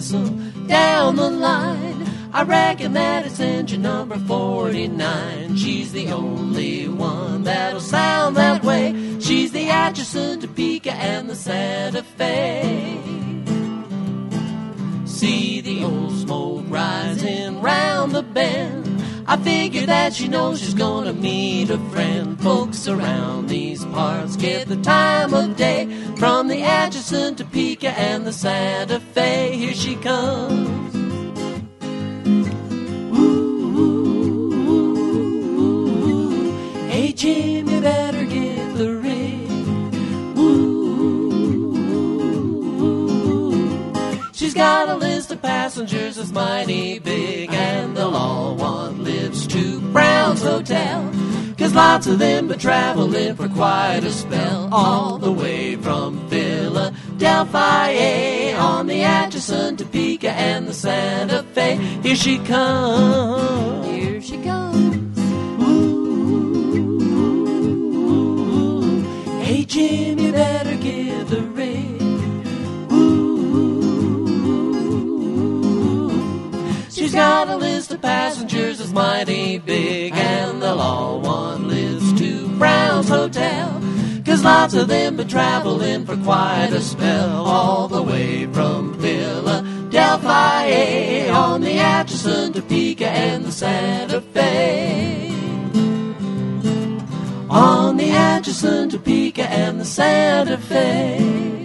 whistle down the line. I reckon that it's engine number 49. She's the only one that'll sound that way. She's the Atchison, Topeka, and the Santa Fe. See the old smoke rising round the bend. I figure that she knows she's gonna meet a friend. Folks around these parts get the time of day from the Atchison, Topeka, and the Santa Fe. Here she comes. Hey Jim, you better get the ring. She's got a list of passengers that's mighty big, and they'll all want lifts to Brown's Hotel. 'Cause lots of them been traveling for quite a spell, all the way from Philadelphia on the Atchison, Topeka, and the Santa Fe. Here she comes. Here she comes. Hey Jim, you better give the ring. She's got a list of passengers that's mighty big, and they'll all want lifts to Brown's Hotel. 'Cause lots of them been traveling for quite a spell, all the way from Philadelphia on the Atchison, Topeka, and the Santa Fe. On the Atchison, Topeka, and the Santa Fe.